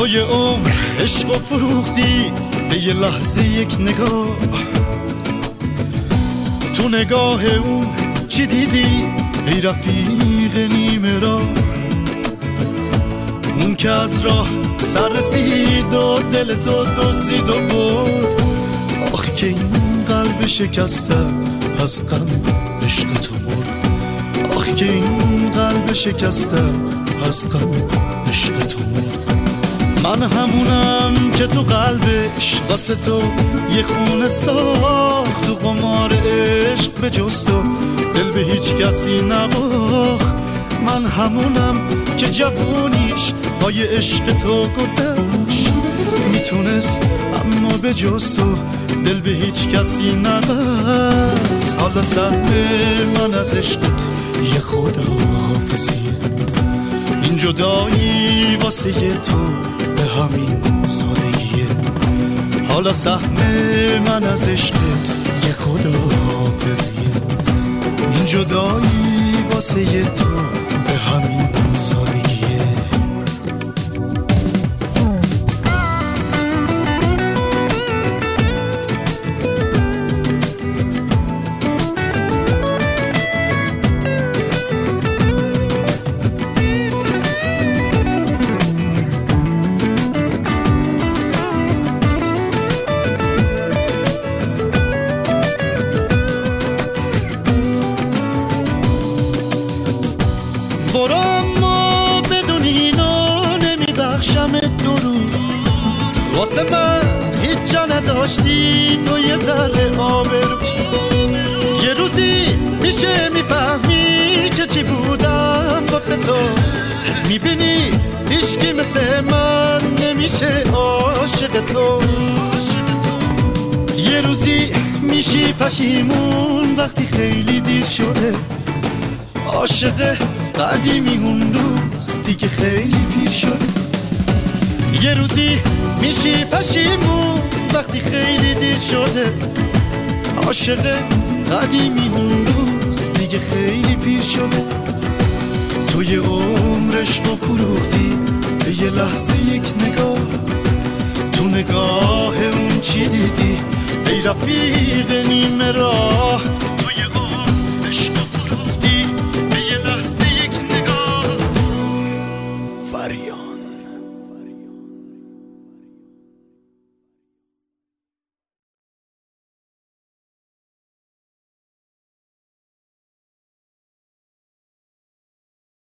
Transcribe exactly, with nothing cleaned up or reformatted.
توی عمر عشق و فروختی به یه لحظه یک نگاه. تو نگاه اون چی دیدی ای رفیق نیمه راه؟ اون که از راه سر رسید و دل تو دزدید و برد. آخی که این قلب شکسته از غم عشق تو مرد. آخی که این قلب شکسته از غم عشق تو مرد. من همونم که تو قلبش واسه تو یه خونه ساخت. تو قمار عشق به جز تو دل به هیچ کسی نباخت. من همونم که جوونیش با یه عشق تو گذشت. میتونست اما به جز تو دل به هیچ کسی نبست. حالا سهم من از عشقت یه خداحافظیه. این جدایی واسه تو به همین سادگیه. حالا سهم من از عشقت یه خداحافظیه. این جدایی واسه تو به همین سادگیه. برو اما بدون اینو نمیبخشم درو. واسه من هیچ جا نذاشتی تو یه ذره آبرو. یه روزی میشه میفهمی که چی بودم واسه تو. میبینی هیچکی مثل من نمیشه عاشق تو. یه روزی میشی پشیمون وقتی خیلی دیر شده. عاشق قدیمی اون روز دیگه خیلی پیر شده. یه روزی میشی پشیمون وقتی خیلی دیر شده. عاشق قدیمی اون روز دیگه خیلی پیر شده. توی عمرش تو فروختی به یه لحظه یک نگاه. تو نگاه اون چی دیدی ای رفیق نیمه راه؟